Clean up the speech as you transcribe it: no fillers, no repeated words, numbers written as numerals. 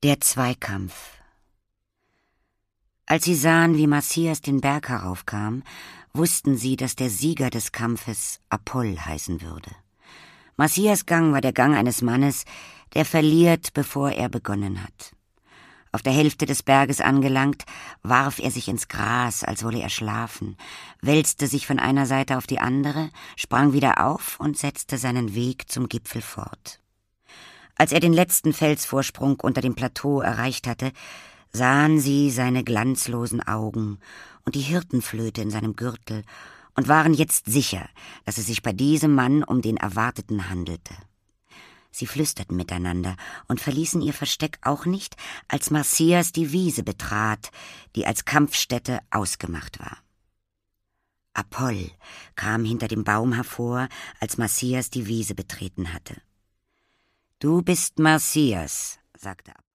Der Zweikampf. Als sie sahen, wie Marsyas den Berg heraufkam, wussten sie, dass der Sieger des Kampfes Apoll heißen würde. Marsyas Gang war der Gang eines Mannes, der verliert, bevor er begonnen hat. Auf der Hälfte des Berges angelangt, warf er sich ins Gras, als wolle er schlafen, wälzte sich von einer Seite auf die andere, sprang wieder auf und setzte seinen Weg zum Gipfel fort. Als er den letzten Felsvorsprung unter dem Plateau erreicht hatte, sahen sie seine glanzlosen Augen und die Hirtenflöte in seinem Gürtel und waren jetzt sicher, dass es sich bei diesem Mann um den Erwarteten handelte. Sie flüsterten miteinander und verließen ihr Versteck auch nicht, als Marsyas die Wiese betrat, die als Kampfstätte ausgemacht war. Apoll kam hinter dem Baum hervor, als Marsyas die Wiese betreten hatte. »Du bist Marsyas«, sagte Apoll.